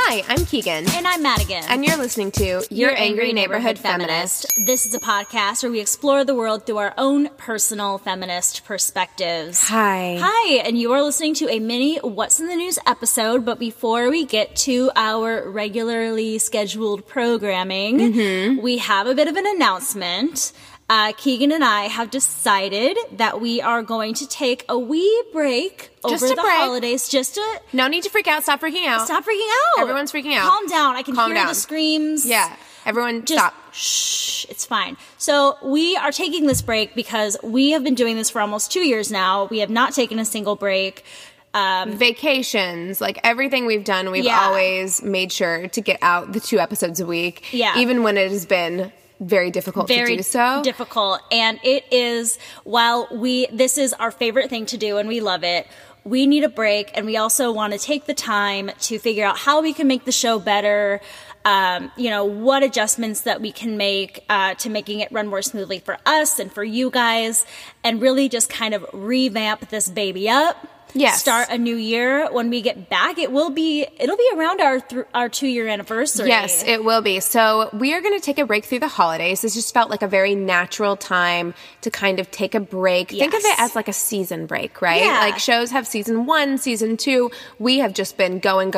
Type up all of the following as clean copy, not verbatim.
Hi, I'm Keegan. And I'm Madigan. And you're listening to Your Angry Neighborhood Feminist. This is a podcast where we explore the world through our own personal feminist perspectives. Hi, and you are listening to a mini What's in the News episode, but before we get to our regularly scheduled programming, we have a bit of an announcement. Keegan and I have decided that we are going to take a wee break over the holidays. No need to freak out. Stop freaking out. Stop freaking out. Everyone's freaking out. Calm down. I can hear the screams. Yeah. Everyone stop. Shh. It's fine. So we are taking this break because we have been doing this for almost 2 years now. We have not taken a single break. Vacations, like everything we've done, we've always made sure to get out the 2 episodes a week. Yeah. Even when it has been very difficult to do so. Very difficult. And it is, this is our favorite thing to do and we love it, we need a break, and we also want to take the time to figure out how we can make the show better, what adjustments that we can make to making it run more smoothly for us and for you guys, and really just kind of revamp this baby up. Yes. Start a new year. When we get back, it'll be around our 2-year anniversary. Yes, it will be. So we are going to take a break through the holidays. This just felt like a very natural time to kind of take a break. Yes. Think of it as like a season break, right? Yeah. Like shows have season 1, season 2. We have just been going.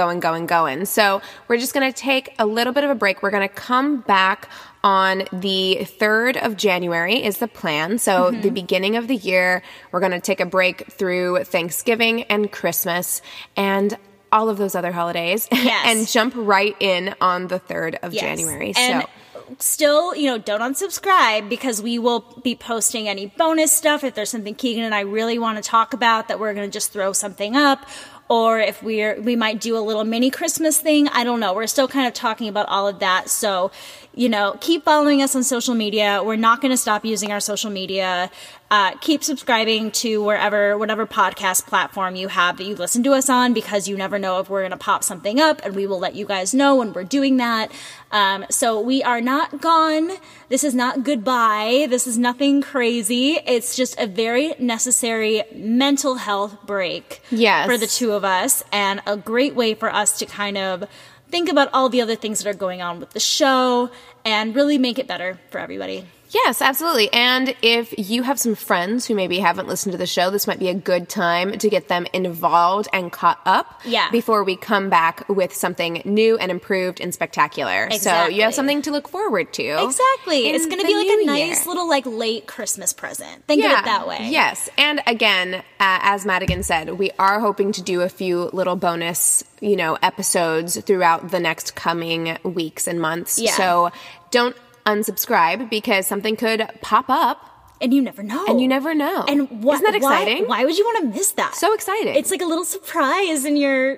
So we're just going to take a little bit of a break. We're going to come back on the 3rd of January is the plan. So the beginning of the year, we're going to take a break through Thanksgiving and Christmas and all of those other holidays and jump right in on the 3rd of January. And still, don't unsubscribe, because we will be posting any bonus stuff. If there's something Keegan and I really want to talk about that we're going to just throw something up, or if we might do a little mini Christmas thing. I don't know. We're still kind of talking about all of that. So, keep following us on social media. We're not going to stop using our social media. Keep subscribing to whatever podcast platform you have that you listen to us on, because you never know if we're going to pop something up, and we will let you guys know when we're doing that. So we are not gone. This is not goodbye. This is nothing crazy. It's just a very necessary mental health break for the two of us, and a great way for us to kind of think about all the other things that are going on with the show and really make it better for everybody. Yes, absolutely. And if you have some friends who maybe haven't listened to the show, this might be a good time to get them involved and caught up before we come back with something new and improved and spectacular. Exactly. So you have something to look forward to. Exactly. It's going to be like a nice little late Christmas present. Think of it that way. Yes. And again, as Madigan said, we are hoping to do a few little bonus, episodes throughout the next coming weeks and months. Yeah. So don't unsubscribe, because something could pop up. And you never know. And isn't that exciting? Why would you want to miss that? So exciting. It's like a little surprise in your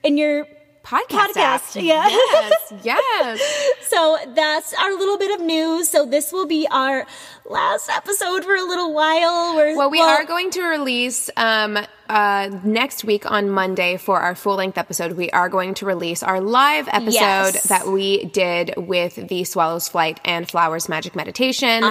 podcast. Yeah. Yes. So that's our little bit of news. So this will be our last episode for a little while. We are going to release next week on Monday for our full-length episode. We are going to release our live episode that we did with the Swallows Flight and Flowers Magic Meditation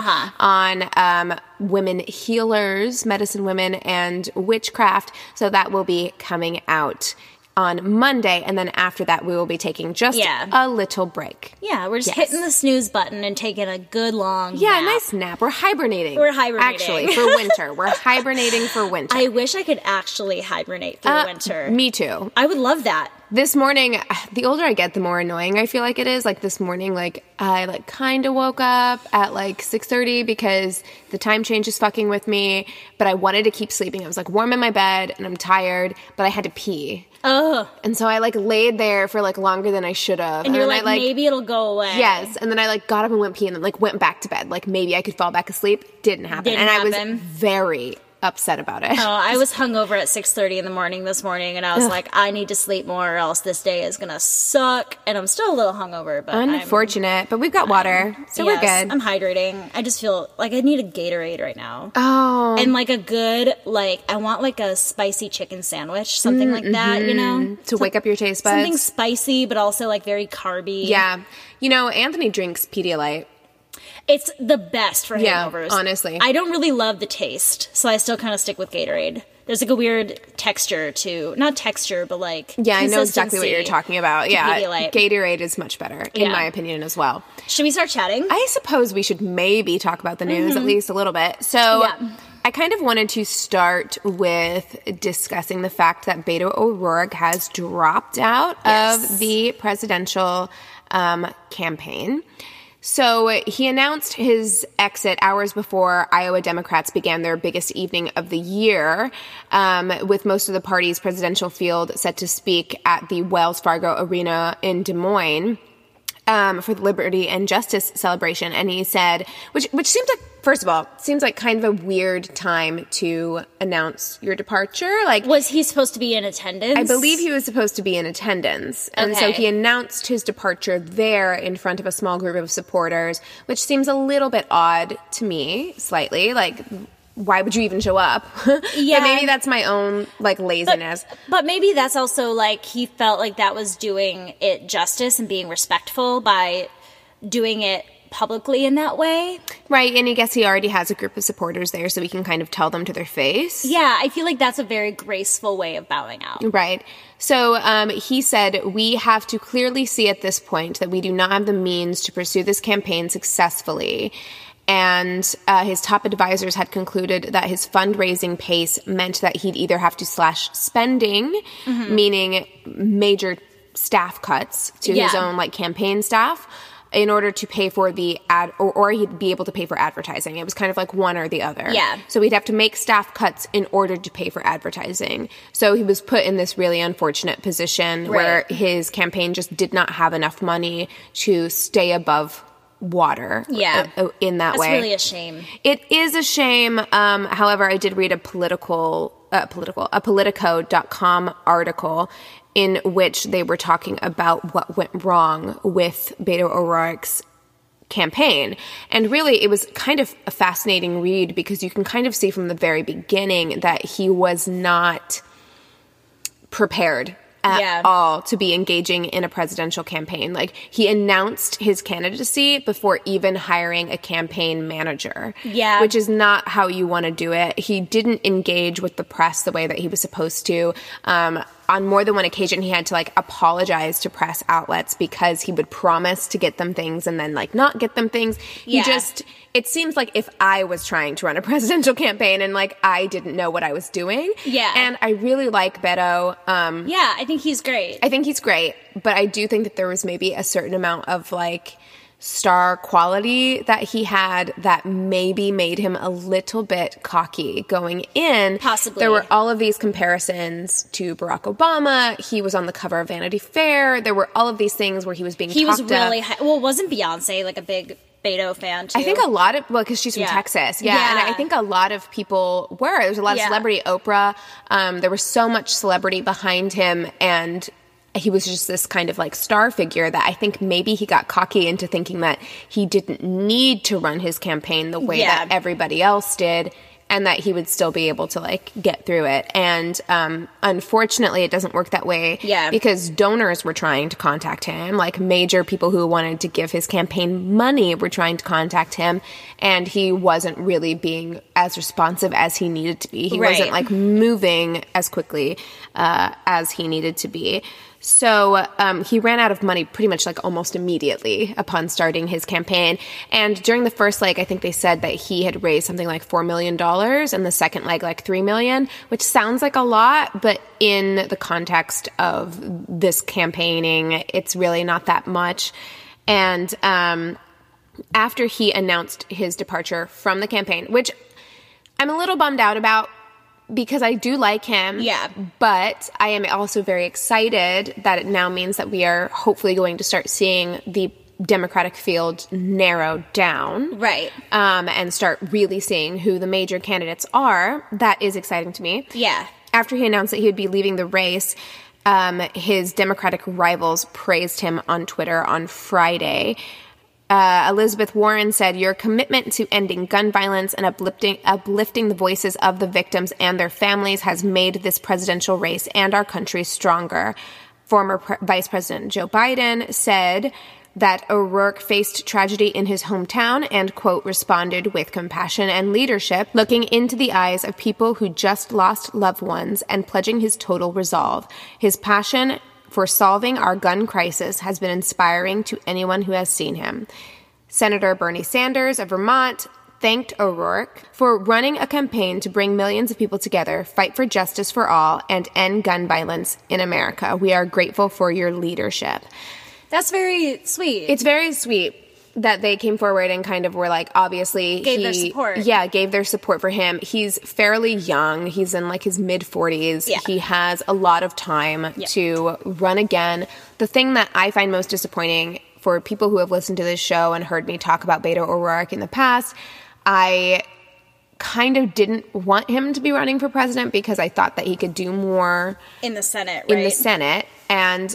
on women healers, medicine women, and witchcraft. So that will be coming out on Monday, and then after that we will be taking just a little break. Yeah, we're just hitting the snooze button and taking a good long nap. Nice nap. We're hibernating. Actually, for winter. We're hibernating for winter. I wish I could actually hibernate through winter. Me too. I would love that. This morning, the older I get, the more annoying I feel like it is. Like this morning, I kind of woke up at 6:30 because the time change is fucking with me, but I wanted to keep sleeping. I was warm in my bed and I'm tired, but I had to pee. Oh. And so I laid there for longer than I should have. And you're maybe it'll go away. Yes. And then I got up and went pee and then went back to bed. Maybe I could fall back asleep. Didn't happen. I was very upset about it. Oh, I was hungover at 6:30 in the morning this morning, and I was I need to sleep more or else this day is gonna suck. And I'm still a little hungover, but unfortunate. But we've got water, so we're good. I'm hydrating. I just feel like I need a Gatorade right now. Oh. And a good, I want a spicy chicken sandwich, something like that, To wake up your taste buds. Something spicy, but also very carby. Yeah. Anthony drinks Pedialyte. It's the best for hangovers. Yeah, honestly. I don't really love the taste, so I still kind of stick with Gatorade. there's like a weird texture to, not texture, but like I know exactly what you're talking about. Yeah, Pedialyte. Gatorade is much better, in my opinion, as well. Should we start chatting? I suppose we should maybe talk about the news at least a little bit. So I kind of wanted to start with discussing the fact that Beto O'Rourke has dropped out of the presidential campaign. So he announced his exit hours before Iowa Democrats began their biggest evening of the year, with most of the party's presidential field set to speak at the Wells Fargo Arena in Des Moines for the Liberty and Justice celebration. And he said, which seems like, first of all, seems like kind of a weird time to announce your departure. Like, was he supposed to be in attendance? I believe he was supposed to be in attendance. And so he announced his departure there in front of a small group of supporters, which seems a little bit odd to me, slightly. Like, why would you even show up? Yeah. But maybe that's my own, like, laziness. But maybe that's also, like, he felt like that was doing it justice and being respectful by doing it publicly in that way. Right, and I guess he already has a group of supporters there, so he can kind of tell them to their face. Yeah, I feel like that's a very graceful way of bowing out. Right. So he said, we have to clearly see at this point that we do not have the means to pursue this campaign successfully. And his top advisors had concluded that his fundraising pace meant that he'd either have to slash spending, meaning major staff cuts to his own like campaign staff, in order to pay for the ad, or he'd be able to pay for advertising. It was kind of like one or the other. Yeah. So he'd have to make staff cuts in order to pay for advertising. So he was put in this really unfortunate position where his campaign just did not have enough money to stay above water in that way. That's really a shame. It is a shame. However, I did read a Politico.com article in which they were talking about what went wrong with Beto O'Rourke's campaign. And really, it was kind of a fascinating read because you can kind of see from the very beginning that he was not prepared at all to be engaging in a presidential campaign. Like, he announced his candidacy before even hiring a campaign manager. Yeah. Which is not how you want to do it. He didn't engage with the press the way that he was supposed to. On more than one occasion, he had to, like, apologize to press outlets because he would promise to get them things and then, like, not get them things. He just, it seems like if I was trying to run a presidential campaign and, like, I didn't know what I was doing. Yeah. And I really like Beto. Yeah, I think he's great. I think he's great. But I do think that there was maybe a certain amount of, like, star quality that he had that maybe made him a little bit cocky going in. Possibly. There were all of these comparisons to Barack Obama. He was on the cover of Vanity Fair. There were all of these things where he was being talked was really high. Well, wasn't Beyonce like a big Beto fan too? I think a lot of, well, because she's from Texas. Yeah. And I think a lot of people were. There was a lot of celebrity. Oprah. There was so much celebrity behind him, and he was just this kind of like star figure that I think maybe he got cocky into thinking that he didn't need to run his campaign the way that everybody else did, and that he would still be able to like get through it. And unfortunately, it doesn't work that way. Yeah. Because donors were trying to contact him, like major people who wanted to give his campaign money were trying to contact him, and he wasn't really being as responsive as he needed to be. He wasn't like moving as quickly as he needed to be. So he ran out of money pretty much like almost immediately upon starting his campaign. And during the first leg, I think they said that he had raised something like $4 million, and the second leg like $3 million, which sounds like a lot, but in the context of this campaigning, it's really not that much. And after he announced his departure from the campaign, which I'm a little bummed out about, because I do like him. Yeah. But I am also very excited that it now means that we are hopefully going to start seeing the Democratic field narrow down. Right. And start really seeing who the major candidates are. That is exciting to me. Yeah. After he announced that he would be leaving the race, his Democratic rivals praised him on Twitter on Friday. Elizabeth Warren said, "Your commitment to ending gun violence and uplifting the voices of the victims and their families has made this presidential race and our country stronger. former Vice President Joe Biden said that O'Rourke faced tragedy in his hometown and, quote, responded with compassion and leadership, looking into the eyes of people who just lost loved ones and pledging his total resolve. His passion for solving our gun crisis has been inspiring to anyone who has seen him. Senator Bernie Sanders of Vermont thanked O'Rourke for running a campaign to bring millions of people together, fight for justice for all, and end gun violence in America. We are grateful for your leadership. That's very sweet. It's very sweet that they came forward and kind of were like, obviously... Gave their support. Yeah, gave their support for him. He's fairly young. He's in like his mid-40s. Yeah. He has a lot of time to run again. The thing that I find most disappointing for people who have listened to this show and heard me talk about Beto O'Rourke in the past, I kind of didn't want him to be running for president because I thought that he could do more... In the Senate, right? In the Senate. And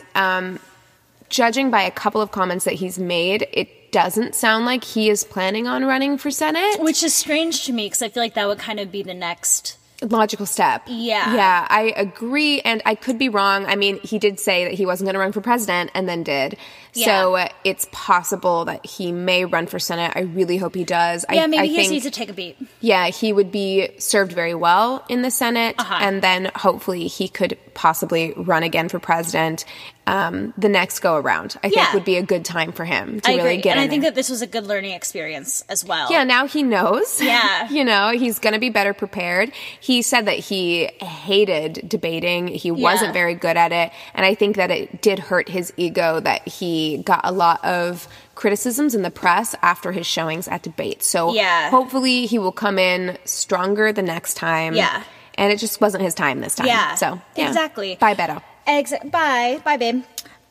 judging by a couple of comments that he's made, it doesn't sound like he is planning on running for Senate. Which is strange to me because I feel like that would kind of be the next... logical step. Yeah. Yeah, I agree, and I could be wrong. I mean, he did say that he wasn't going to run for president and then did. Yeah. So it's possible that he may run for Senate. I really hope he does. Yeah, maybe he just needs to take a beat. Yeah, he would be served very well in the Senate, and then hopefully he could possibly run again for president the next go around. I think would be a good time for him to really get in. And I think that this was a good learning experience as well. Yeah, now he knows. Yeah. You know, he's going to be better prepared. He said that he hated debating. He wasn't very good at it. And I think that it did hurt his ego that he got a lot of criticisms in the press after his showings at debates. So hopefully he will come in stronger the next time. Yeah. And it just wasn't his time this time. Yeah. So, exactly. Bye, Beto. Bye, babe.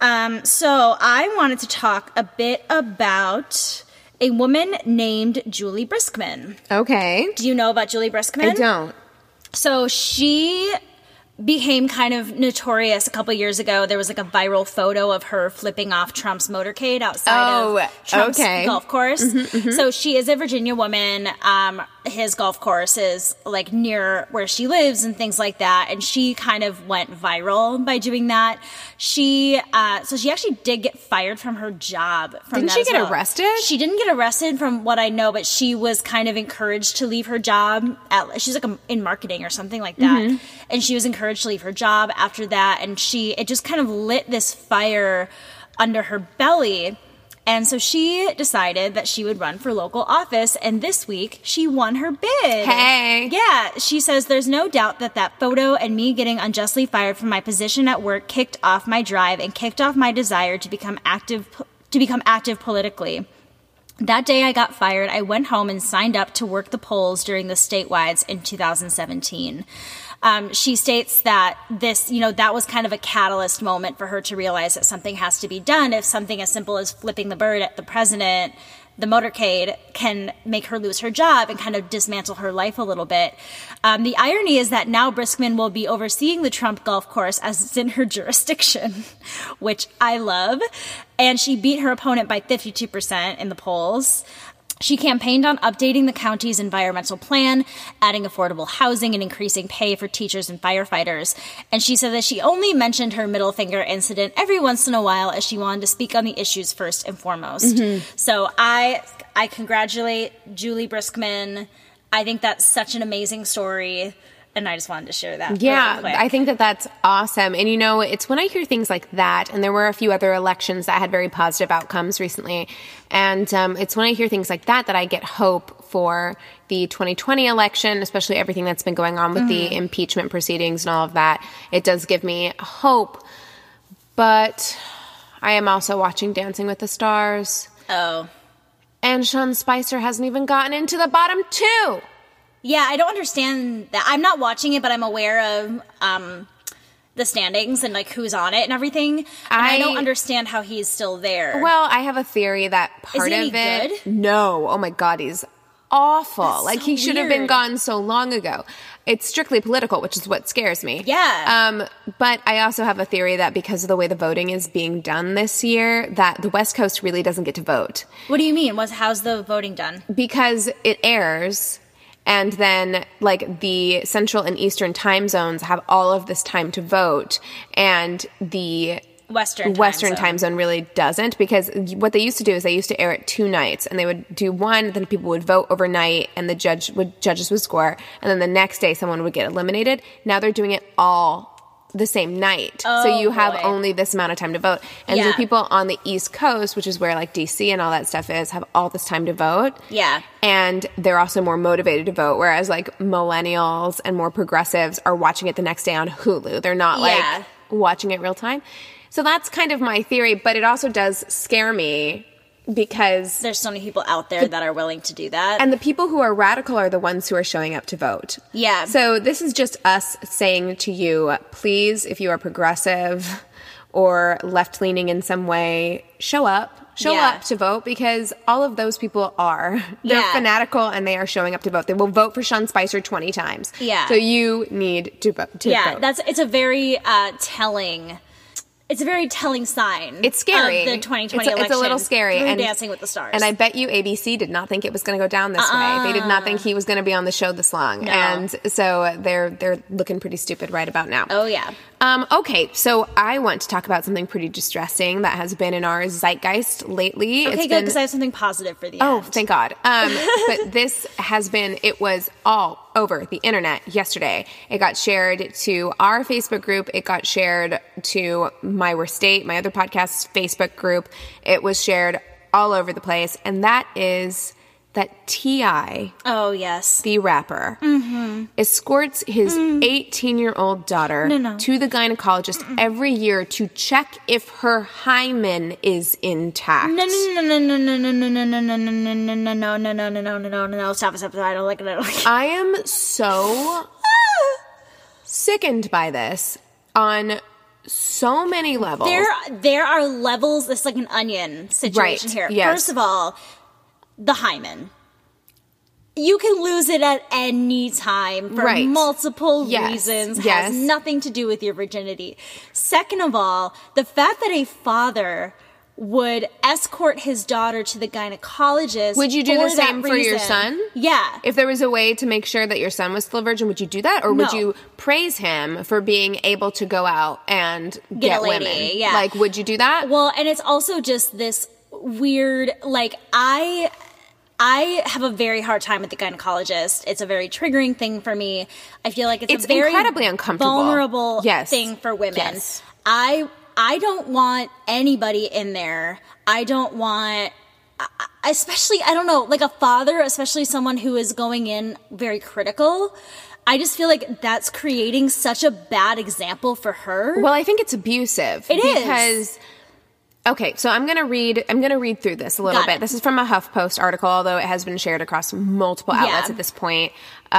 So I wanted to talk a bit about a woman named Julie Briskman. Okay. Do you know about Julie Briskman? I don't. So she became kind of notorious a couple years ago. There was like a viral photo of her flipping off Trump's motorcade outside of Trump's golf course. So she is a Virginia woman. His golf course is like near where she lives and things like that. And she kind of went viral by doing that. So she actually did get fired from her job. Didn't she get arrested? She didn't get arrested from what I know, but she was kind of encouraged to leave her job. She's like in marketing or something like that. And she was encouraged to leave her job after that. And it just kind of lit this fire under her belly. And so she decided that she would run for local office, and this week she won her bid. Hey. Yeah, she says, there's no doubt that photo and me getting unjustly fired from my position at work kicked off my drive and kicked off my desire to become active politically. That day I got fired, I went home and signed up to work the polls during the statewides in 2017. She states that that was kind of a catalyst moment for her to realize that something has to be done. If something as simple as flipping the bird at the president, the motorcade, can make her lose her job and kind of dismantle her life a little bit. The irony is that now Briskman will be overseeing the Trump golf course as it's in her jurisdiction, which I love. And she beat her opponent by 52% in the polls. She campaigned on updating the county's environmental plan, adding affordable housing, and increasing pay for teachers and firefighters. And she said that she only mentioned her middle finger incident every once in a while as she wanted to speak on the issues first and foremost. So I congratulate Julie Briskman. I think that's such an amazing story. And I just wanted to share that. Yeah, really quick. I think that that's awesome. And, it's when I hear things like that, and there were a few other elections that had very positive outcomes recently, and it's when I hear things like that I get hope for the 2020 election, especially everything that's been going on with the impeachment proceedings and all of that. It does give me hope. But I am also watching Dancing with the Stars. Oh. And Sean Spicer hasn't even gotten into the bottom 2. Yeah, I don't understand that. I'm not watching it, but I'm aware of the standings and like who's on it and everything. And I don't understand how he's still there. Well, I have a theory that part of it. Good? No. Oh my God, he's awful. That's like so he should have been weird. gone so long ago. It's strictly political, which is what scares me. Yeah. But I also have a theory that because of the way the voting is being done this year, that the West Coast really doesn't get to vote. What do you mean? How's the voting done? Because it airs. And then, like, the Central and Eastern time zones have all of this time to vote. And the Western time zone really doesn't, because what they used to do is they used to air it 2 nights, and they would do one, then people would vote overnight, and the judges would score, and then the next day someone would get eliminated. Now they're doing it all the same night. So you have only this amount of time to vote. And the people on the East Coast, which is where like DC and all that stuff is, have all this time to vote. Yeah. And they're also more motivated to vote, whereas like millennials and more progressives are watching it the next day on Hulu. They're not like watching it real time. So that's kind of my theory, but it also does scare me because there's so many people out there that are willing to do that. And the people who are radical are the ones who are showing up to vote. Yeah. So this is just us saying to you, please, if you are progressive or left-leaning in some way, show up. Show up to vote, because all of those people are. They're fanatical, and they are showing up to vote. They will vote for Sean Spicer 20 times. Yeah. So you need to vote. It's a very telling... It's a very telling sign. It's scary. Of the 2020 election. It's a little scary. And Dancing with the Stars. And I bet you ABC did not think it was going to go down this way. They did not think he was going to be on the show this long. No. And so they're looking pretty stupid right about now. Oh, yeah. Okay, so I want to talk about something pretty distressing that has been in our zeitgeist lately. Okay, good, because I have something positive for the end. Oh, thank God. But this it was all over the internet yesterday. It got shared to our Facebook group. It got shared to My Worst State, my other podcast's Facebook group. It was shared all over the place. And that is that T.I., oh yes, the rapper, escorts his 18-year-old daughter to the gynecologist every year to check if her hymen is intact. No, stop, I don't like it. I am so sickened by this on so many levels. There are levels. It's like an onion situation here. Yes. First of all, the hymen. You can lose it at any time for multiple reasons. Has nothing to do with your virginity. Second of all, the fact that a father would escort his daughter to the gynecologist. Would you do the same for your son? Yeah. If there was a way to make sure that your son was still a virgin, would you do that? Or would you praise him for being able to go out and get a lady, women? Yeah. Like, would you do that? Well, and it's also just this weird, like, I have a very hard time with the gynecologist. It's a very triggering thing for me. I feel like it's a very incredibly uncomfortable, vulnerable thing for women. Yes. I don't want anybody in there. I don't want, especially, I don't know, like a father, especially someone who is going in very critical. I just feel like that's creating such a bad example for her. Well, I think it's abusive. It is. Because... Okay, so I'm going to read through this a little bit. This is from a HuffPost article, although it has been shared across multiple outlets at this point.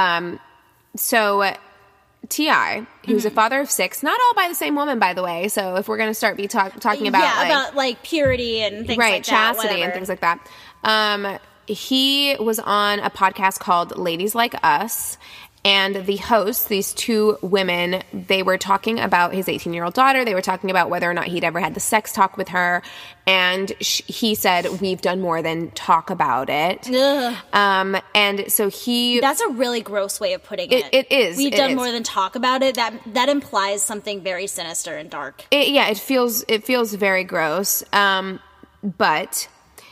So T.I., who's a father of 6, not all by the same woman, by the way. So if we're going to start talking about about purity and things like that, chastity and things like that. He was on a podcast called Ladies Like Us. And the hosts, these 2 women, they were talking about his 18-year-old daughter. They were talking about whether or not he'd ever had the sex talk with her. And he said, we've done more than talk about it. And so That's a really gross way of putting it. It is. We've done more than talk about it. That implies something very sinister and dark. It feels very gross. But...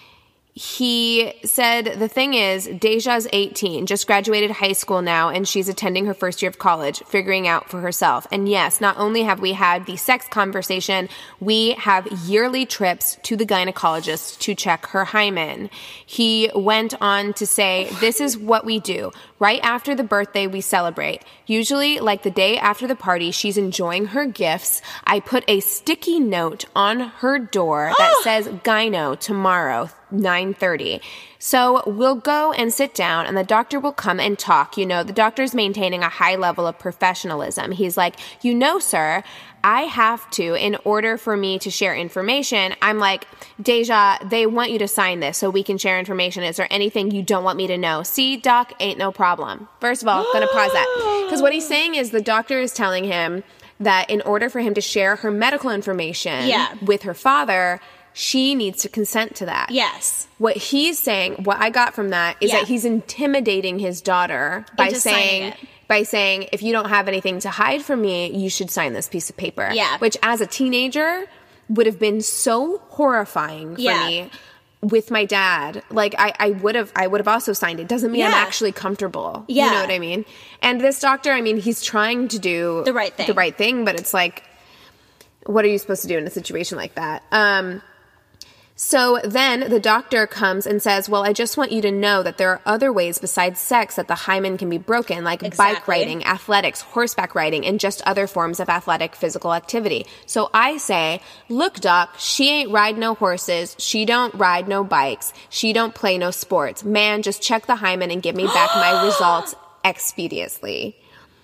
He said, the thing is, Deja's 18, just graduated high school now, and she's attending her first year of college, figuring out for herself. And yes, not only have we had the sex conversation, we have yearly trips to the gynecologist to check her hymen. He went on to say, this is what we do. Right after the birthday, we celebrate. Usually, like the day after the party, she's enjoying her gifts. I put a sticky note on her door that says, gyno, tomorrow, 9:30. So we'll go and sit down and the doctor will come and talk. You know, the doctor's maintaining a high level of professionalism. He's like, sir, I have to, in order for me to share information, I'm like, Deja, they want you to sign this so we can share information. Is there anything you don't want me to know? See, doc, ain't no problem. First of all, gonna pause that. Because what he's saying is the doctor is telling him that in order for him to share her medical information with her father, she needs to consent to that. Yes. What he's saying, what I got from that is that he's intimidating his daughter by saying, if you don't have anything to hide from me, you should sign this piece of paper. Yeah. Which as a teenager, would have been so horrifying for me with my dad. Like, I would have also signed it. Doesn't mean I'm actually comfortable. Yeah. You know what I mean? And this doctor, I mean, he's trying to do the right thing, but it's like, what are you supposed to do in a situation like that? So then the doctor comes and says, well, I just want you to know that there are other ways besides sex that the hymen can be broken, like bike riding, athletics, horseback riding, and just other forms of athletic physical activity. So I say, look, doc, she ain't ride no horses. She don't ride no bikes. She don't play no sports. Man, just check the hymen and give me back my results expeditiously.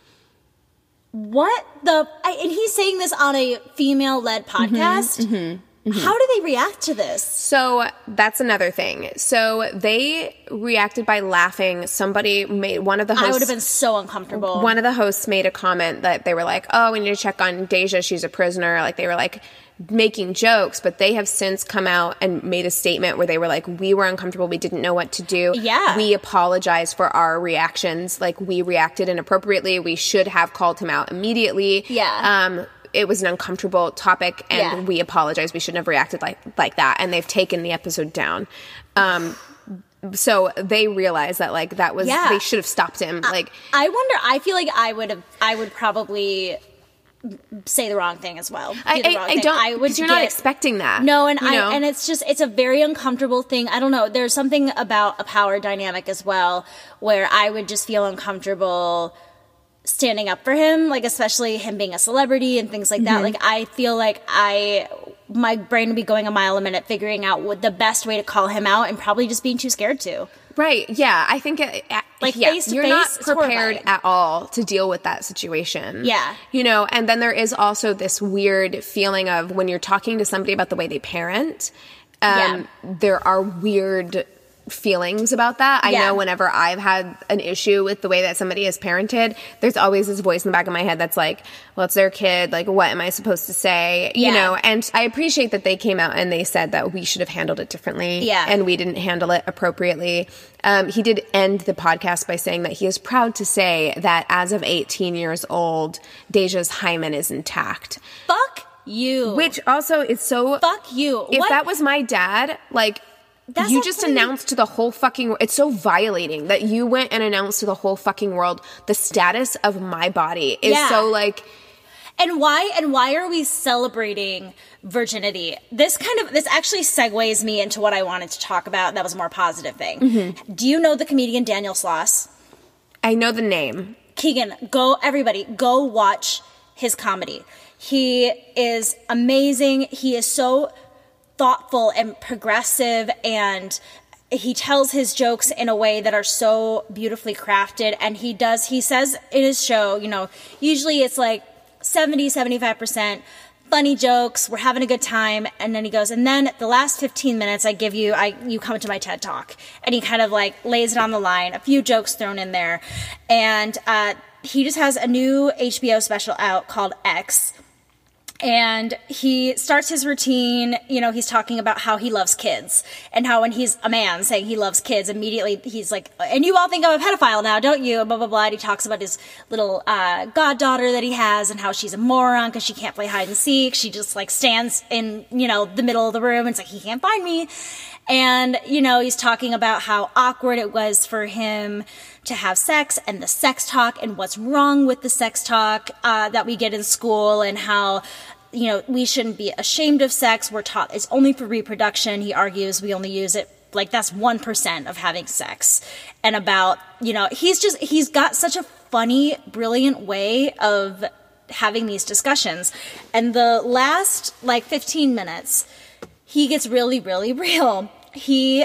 What the... and he's saying this on a female-led podcast? Mm-hmm. How do they react to this? So that's another thing. So they reacted by laughing. Somebody made one of the hosts... I would have been so uncomfortable. One of the hosts made a comment that they were like, oh, we need to check on Deja. She's a prisoner. Like, they were like making jokes, but they have since come out and made a statement where they were like, we were uncomfortable. We didn't know what to do. Yeah. We apologize for our reactions. Like, we reacted inappropriately. We should have called him out immediately. Yeah. It was an uncomfortable topic, and we apologize. We shouldn't have reacted like that. And they've taken the episode down. So they realized that, like, that was, they should have stopped him. Like, I wonder, I feel like I would probably say the wrong thing as well. I would, because you're not expecting that. No, and and it's just, it's a very uncomfortable thing. I don't know. There's something about a power dynamic as well, where I would just feel uncomfortable standing up for him, like, especially him being a celebrity and things like that. Like, I feel like my brain would be going a mile a minute figuring out what the best way to call him out, and probably just being too scared to. Right. Yeah. I think face to you're face, not prepared at all to deal with that situation. Yeah. You know, and then there is also this weird feeling of when you're talking to somebody about the way they parent, there are weird feelings about that. I know whenever I've had an issue with the way that somebody is parented, there's always this voice in the back of my head that's like, well, it's their kid. Like, what am I supposed to say? You know, and I appreciate that they came out and they said that we should have handled it differently. Yeah. And we didn't handle it appropriately. He did end the podcast by saying that he is proud to say that as of 18 years old, Deja's hymen is intact. Fuck you. Which also is so... Fuck you. If that was my dad, like... That's you just announced to the whole fucking world. It's so violating that you went and announced to the whole fucking world the status of my body is so like... And why are we celebrating virginity? This actually segues me into what I wanted to talk about. That was a more positive thing. Mm-hmm. Do you know the comedian Daniel Sloss? I know the name. Keegan, everybody, go watch his comedy. He is amazing. He is so thoughtful and progressive, and he tells his jokes in a way that are so beautifully crafted. And he says in his show, you know, usually it's like 70-75% funny jokes, we're having a good time, and then he goes, and then the last 15 minutes you come to my TED Talk. And he kind of like lays it on the line, a few jokes thrown in there. And he just has a new HBO special out called X. And he starts his routine, you know, he's talking about how he loves kids, and how when he's a man saying he loves kids, immediately he's like, and you all think I'm a pedophile now, don't you? Blah, blah, blah. And he talks about his little goddaughter that he has, and how she's a moron because she can't play hide and seek. She just like stands in, you know, the middle of the room and it's like, he can't find me. And, you know, he's talking about how awkward it was for him to have sex, and the sex talk, and what's wrong with the sex talk that we get in school, and how, you know, we shouldn't be ashamed of sex. We're taught it's only for reproduction. He argues we only use it, like, that's 1% of having sex. And about, you know, he's got such a funny, brilliant way of having these discussions. And the last, like, 15 minutes, he gets really, really real. He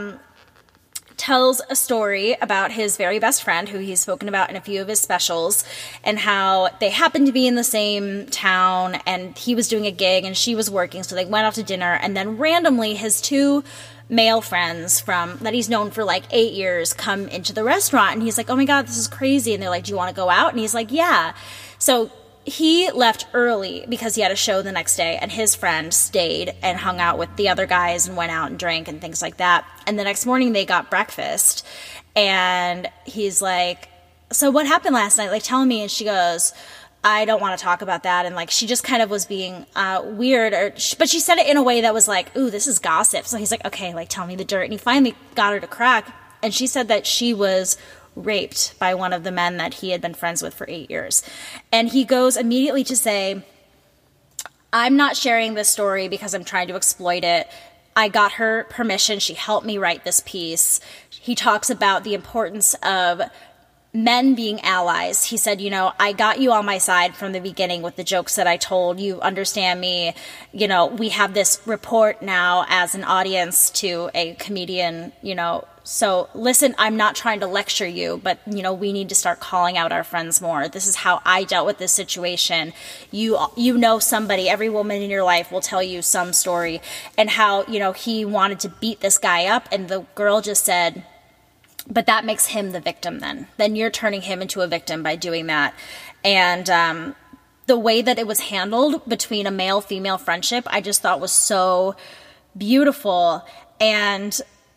tells a story about his very best friend, who he's spoken about in a few of his specials, and how they happened to be in the same town, and he was doing a gig and she was working, so they went off to dinner, and then randomly his two male friends that he's known for like 8 years come into the restaurant, and he's like, oh my God, this is crazy. And they're like, do you want to go out? And he's like, yeah. So he left early because he had a show the next day, and his friend stayed and hung out with the other guys and went out and drank and things like that. And the next morning they got breakfast, and he's like, so what happened last night? Like, tell me. And she goes, I don't want to talk about that. And like, she just kind of was being weird, but she said it in a way that was like, ooh, this is gossip. So he's like, okay, like, tell me the dirt. And he finally got her to crack. And she said that she was raped by one of the men that he had been friends with for 8 years. And he goes immediately to say, I'm not sharing this story because I'm trying to exploit it. I got her permission. She helped me write this piece. He talks about the importance of men being allies. He said, I got you on my side from the beginning with the jokes that I told. You understand me. We have this report now as an audience to a comedian, So listen, I'm not trying to lecture you, but, we need to start calling out our friends more. This is how I dealt with this situation. You know somebody, every woman in your life will tell you some story, and how, he wanted to beat this guy up, and the girl just said, but that makes him the victim then. Then you're turning him into a victim by doing that. And the way that it was handled between a male-female friendship, I just thought was so beautiful. And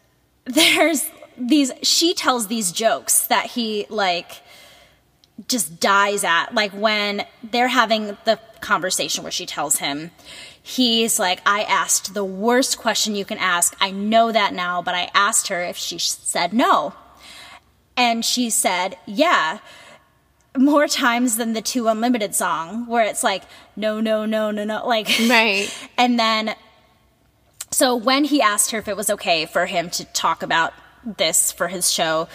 she tells these jokes that he, like, just dies at. Like, when they're having the conversation where she tells him, he's like, I asked the worst question you can ask. I know that now, but I asked her if she said no. And she said, yeah, more times than the 2 Unlimited song, where it's like, no, no, no, no, no. Like, right. And then, so when he asked her if it was okay for him to talk about this for his show,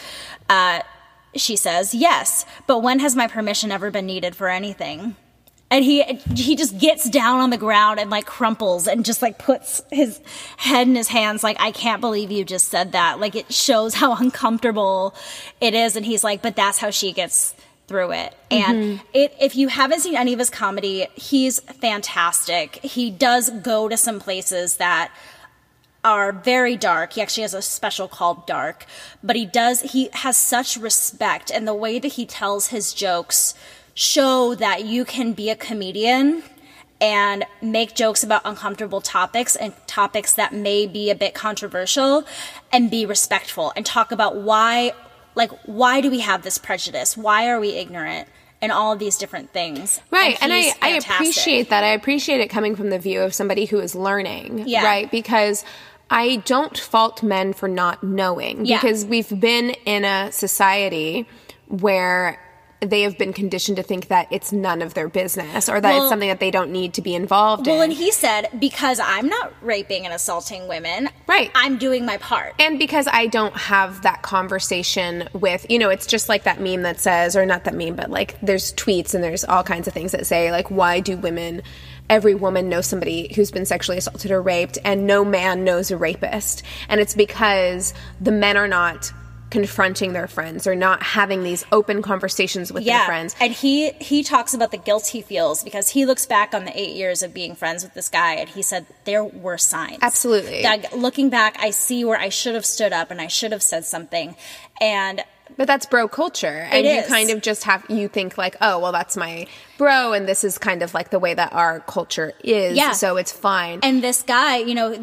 she says, yes, but when has my permission ever been needed for anything? And he just gets down on the ground and, like, crumples and just, like, puts his head in his hands like, I can't believe you just said that. Like, it shows how uncomfortable it is. And he's like, but that's how she gets through it. And if you haven't seen any of his comedy, he's fantastic. He does go to some places that are very dark. He actually has a special called Dark. But he has such respect. And the way that he tells his jokes show that you can be a comedian and make jokes about uncomfortable topics and topics that may be a bit controversial, and be respectful and talk about why do we have this prejudice? Why are we ignorant? And all of these different things. Right. And I appreciate that. I appreciate it coming from the view of somebody who is learning. Yeah. Right. Because I don't fault men for not knowing. Yeah. Because we've been in a society where they have been conditioned to think that it's none of their business, or that it's something that they don't need to be involved in. Well, and he said, because I'm not raping and assaulting women, right, I'm doing my part. And because I don't have that conversation with, it's just like that meme that says, or not that meme, but like there's tweets and there's all kinds of things that say, like, why do every woman knows somebody who's been sexually assaulted or raped, and no man knows a rapist? And it's because the men are not confronting their friends or not having these open conversations with their friends. And he talks about the guilt he feels because he looks back on the 8 years of being friends with this guy, and he said there were signs. Absolutely. That looking back, I see where I should have stood up and I should have said something. But that's bro culture. And you kind of just you think like, oh, well, that's my bro, and this is kind of like the way that our culture is. Yeah. So it's fine. And this guy,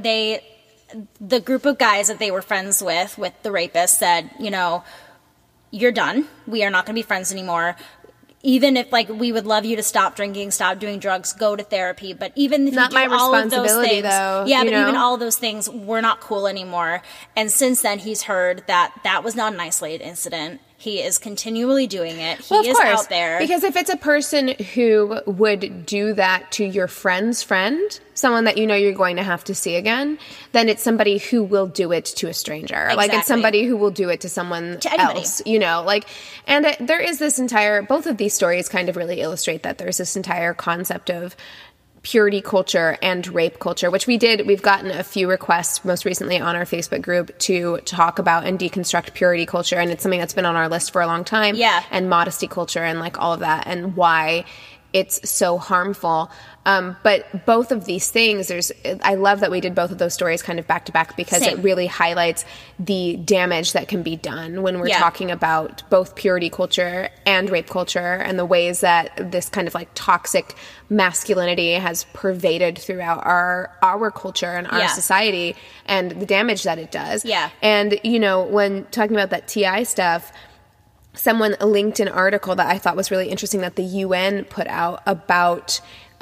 the group of guys that they were friends with the rapist, said, you're done. We are not going to be friends anymore. Even if, like, we would love you to stop drinking, stop doing drugs, go to therapy. But even if not you do my all of those responsibility, things, though. Yeah, but even all those things, we're not cool anymore. And since then, he's heard that was not an isolated incident. He is continually doing it. He is out there. Because if it's a person who would do that to your friend's friend, someone that you're going to have to see again, then it's somebody who will do it to a stranger. Exactly. Like, it's somebody who will do it to someone else, and there is this both of these stories kind of really illustrate that there's this entire concept of purity culture and rape culture, which we've gotten a few requests most recently on our Facebook group to talk about and deconstruct purity culture. And it's something that's been on our list for a long time. Yeah. And modesty culture and like all of that, and why it's so harmful. But both of these things, I love that we did both of those stories kind of back to back, because it really highlights the damage that can be done when we're talking about both purity culture and rape culture, and the ways that this kind of like toxic masculinity has pervaded throughout our culture and our society, and the damage that it does. Yeah. And, when talking about that T.I. stuff, someone linked an article that I thought was really interesting that the UN put out about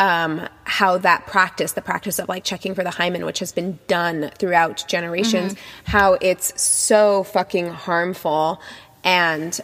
how that practice, the practice of like checking for the hymen, which has been done throughout generations, how it's so fucking harmful and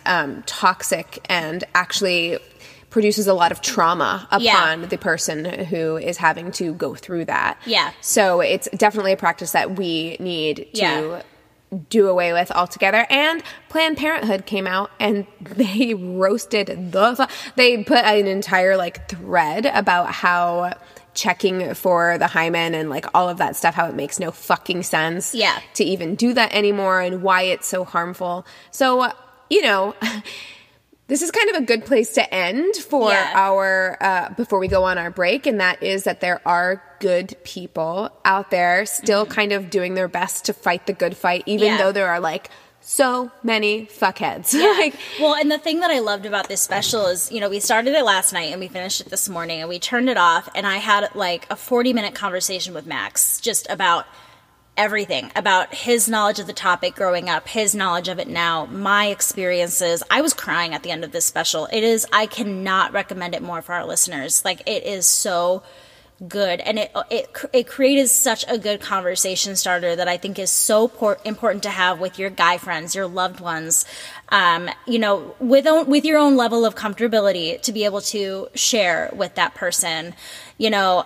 toxic and actually produces a lot of trauma upon the person who is having to go through that. Yeah. So it's definitely a practice that we need to do away with altogether. And Planned Parenthood came out and they roasted they put an entire like thread about how checking for the hymen and like all of that stuff, how it makes no fucking sense to even do that anymore and why it's so harmful. So, you know, this is kind of a good place to end for our, before we go on our break. And that is that there are good people out there still kind of doing their best to fight the good fight, even though there are like so many fuckheads. Well, and the thing that I loved about this special is, you know, we started it last night and we finished it this morning and we turned it off and I had like a 40-minute conversation with Max just about everything, about his knowledge of the topic growing up, his knowledge of it now, my experiences. I was crying at the end of this special. I cannot recommend it more for our listeners. Like, it is so good. And it created such a good conversation starter that I think is so important to have with your guy friends, your loved ones, you know, with your own level of comfortability to be able to share with that person. You know,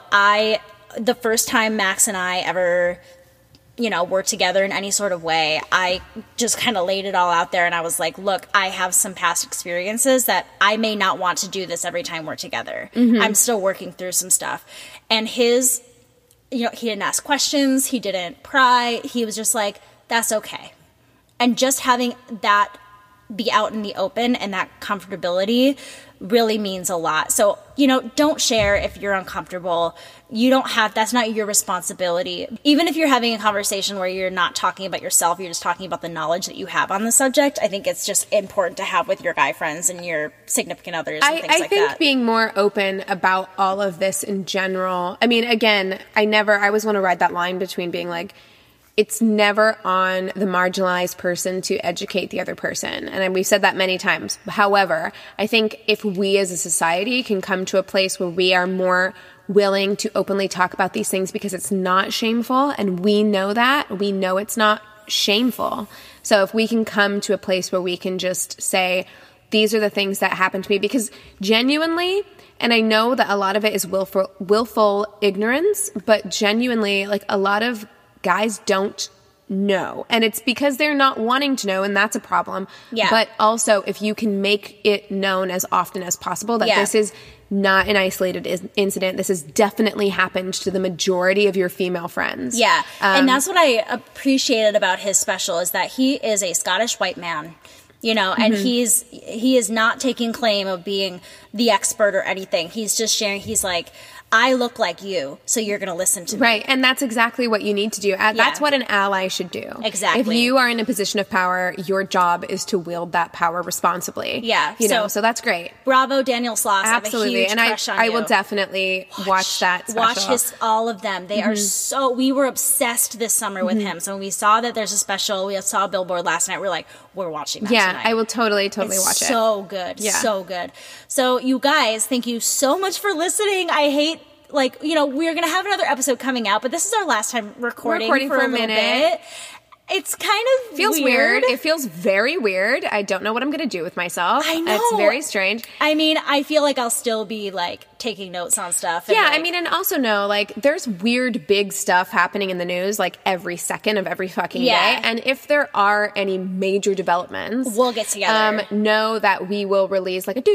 the first time Max and I ever, you know, were together in any sort of way, I just kind of laid it all out there and I was like, look, I have some past experiences that I may not want to do this every time we're together. I'm still working through some stuff. And his, you know, he didn't ask questions, he didn't pry, he was just like, that's okay. And just having that be out in the open and that comfortability really means a lot. So, you know, don't share if you're uncomfortable. That's not your responsibility. Even if you're having a conversation where you're not talking about yourself, you're just talking about the knowledge that you have on the subject, I think it's just important to have with your guy friends and your significant others and things like that. I think being more open about all of this in general, I mean, again, I always want to ride that line between being like, it's never on the marginalized person to educate the other person. And we've said that many times. However, I think if we as a society can come to a place where we are more willing to openly talk about these things because it's not shameful, and we know it's not shameful. So if we can come to a place where we can just say, these are the things that happened to me, because genuinely, and I know that a lot of it is willful ignorance, but genuinely, like, a lot of guys don't know. And it's because they're not wanting to know, and that's a problem. Yeah. But also, if you can make it known as often as possible that this is not an isolated incident, this has definitely happened to the majority of your female friends. Yeah. And that's what I appreciated about his special, is that he is a Scottish white man. You know, and he is not taking claim of being the expert or anything. He's just sharing. He's like, I look like you, so you're going to listen to me. Right, and that's exactly what you need to do. That's what an ally should do. Exactly. If you are in a position of power, your job is to wield that power responsibly. Yeah. So that's great. Bravo, Daniel Sloss. Absolutely. I have a huge crush on you. I will definitely watch that special. Watch all of them. They are we were obsessed this summer with him. So when we saw that there's a special, we saw a billboard last night, we're like, we're watching that tonight. I will totally watch it. So good. Yeah. So good. So you guys, thank you so much for listening. I hate, like, you know, we're going to have another episode coming out, but this is our last time recording for a minute. Bit. It's kind of feels weird. It feels very weird. I don't know what I'm going to do with myself. I know. It's very strange. I mean, I feel like I'll still be, like, taking notes on stuff. And I mean, and also know, like, there's weird big stuff happening in the news, like, every second of every fucking day. And if there are any major developments, we'll get together. Know that we will release, like, a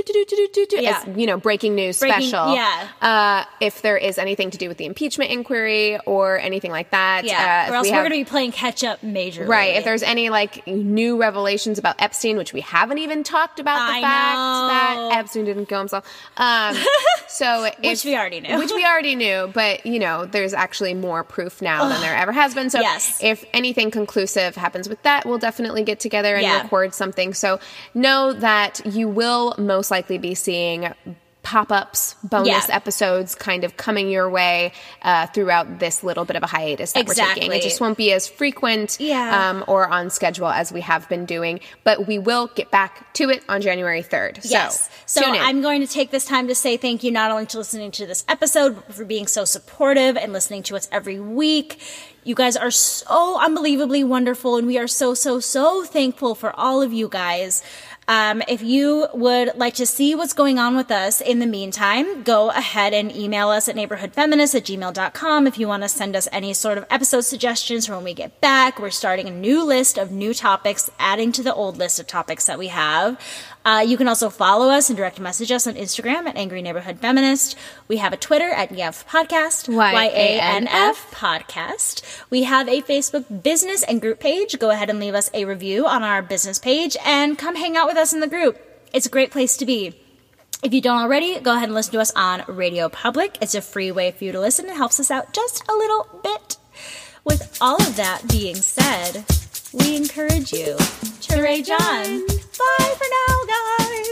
as, you know, breaking news special. Yeah. If there is anything to do with the impeachment inquiry or anything like that. Yeah. Or else we're going to be playing catch up majorly. Right. If there's any, like, new revelations about Epstein, which we haven't even talked about the fact that Epstein didn't kill himself. Which we already knew. But, you know, there's actually more proof now than there ever has been. So if anything conclusive happens with that, we'll definitely get together and record something. So know that you will most likely be seeing pop-ups, bonus episodes kind of coming your way throughout this little bit of a hiatus that we're taking. It just won't be as frequent or on schedule as we have been doing, but we will get back to it on January 3rd. So I'm going to take this time to say thank you not only to listening to this episode, but for being so supportive and listening to us every week. You guys are so unbelievably wonderful, and we are so, so, so thankful for all of you guys. If you would like to see what's going on with us in the meantime, go ahead and email us at neighborhoodfeminist@gmail.com if you want to send us any sort of episode suggestions for when we get back. We're starting a new list of new topics, adding to the old list of topics that we have. You can also follow us and direct message us on Instagram at Angry Neighborhood Feminist. We have a Twitter at YANF Podcast, YANF Podcast. We have a Facebook business and group page. Go ahead and leave us a review on our business page and come hang out with us in the group. It's a great place to be. If you don't already, go ahead and listen to us on Radio Public. It's a free way for you to listen. It helps us out just a little bit. With all of that being said, we encourage you to rage on. Bye for now, guys.